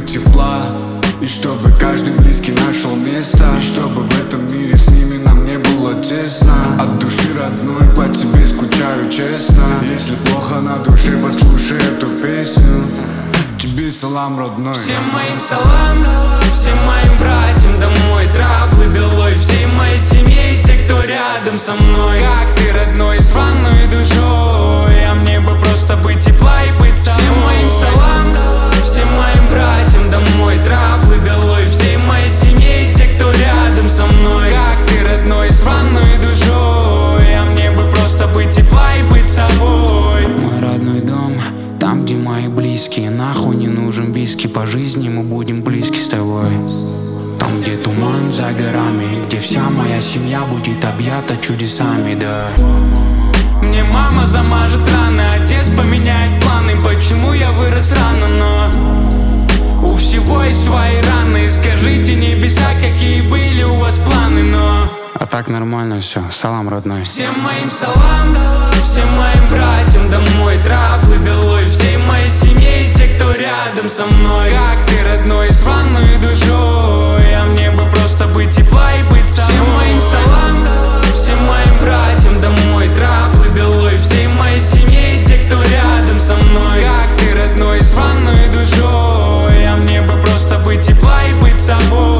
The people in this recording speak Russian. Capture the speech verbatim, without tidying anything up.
быть тепла, и чтобы каждый близкий нашел место, и чтобы в этом мире с ними нам не было тесно. От души родной по тебе скучаю, честно. Если плохо на душе, послушай эту песню. Тебе салам, родной. Всем моим салам, всем моим братьям домой. Траблы долой всей моей семье и те, кто рядом со мной. Как ты, родной, с ванной душой, а мне бы просто быть тепла и быть собой. Всем моим салам, всем моим братьям домой. Траблы долой всей моей семье и те, кто рядом со мной. Как ты, родной, с ванной душой, а мне бы просто быть тепла и быть собой. Мой родной дом, там, где мои близкие. Нахуй не нужен виски, по жизни мы будем близки с тобой. Там, где туман за горами, где вся моя семья будет объята чудесами, да. Мне мама замажет раны, отец поменяет планы. Почему я вырос рано, но у всего есть свои раны. Скажите, небеса, какие были у вас планы, но а так нормально все, салам, родной. Всем моим салам, всем моим братьям домой. Траблы долой всей моей семье и те, кто рядом со мной. Как ты, родной, с ванной душой, а мне бы просто быть тепла и быть собой. Всем моим салам, всем моим братьям домой. Траблы долой всей моей семье и те, кто рядом со мной. Как ты, родной, с ванной душой, а мне бы просто быть тепла и быть собой.